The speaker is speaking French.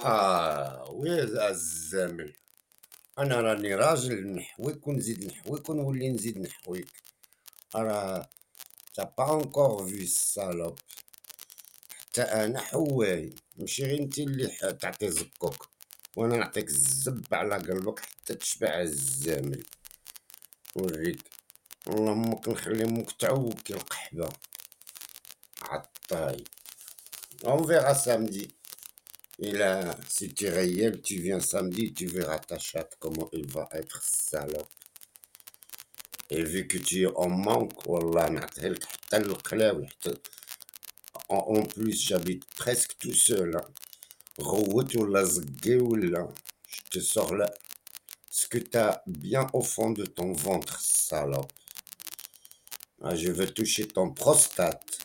وي الزامل. انا راني راجل نحويك ونزيد نحويك ونولي نزيد نحويك. راه تا با انكور في السالوب. حتى انا حواي، ماشي غير انت اللي تعطي زكوك، وانا نعطيك الزب على قلبك حتى تشبع الزامل. نوريك، اللهم كنخلي امك تعوك القحبه عطاي. On verra samedi. Et là, si tu es réel, tu viens samedi, tu verras ta chatte, comment elle va être salope. Et vu que tu es en manque, wallah, نعطيهالك حتى القلاوي حتى. En plus, j'habite presque tout seul. Hein. غوت ولا زقي ولا. Je te sors là ce que t'as bien au fond de ton ventre, salope. Ah, je veux toucher ton prostate.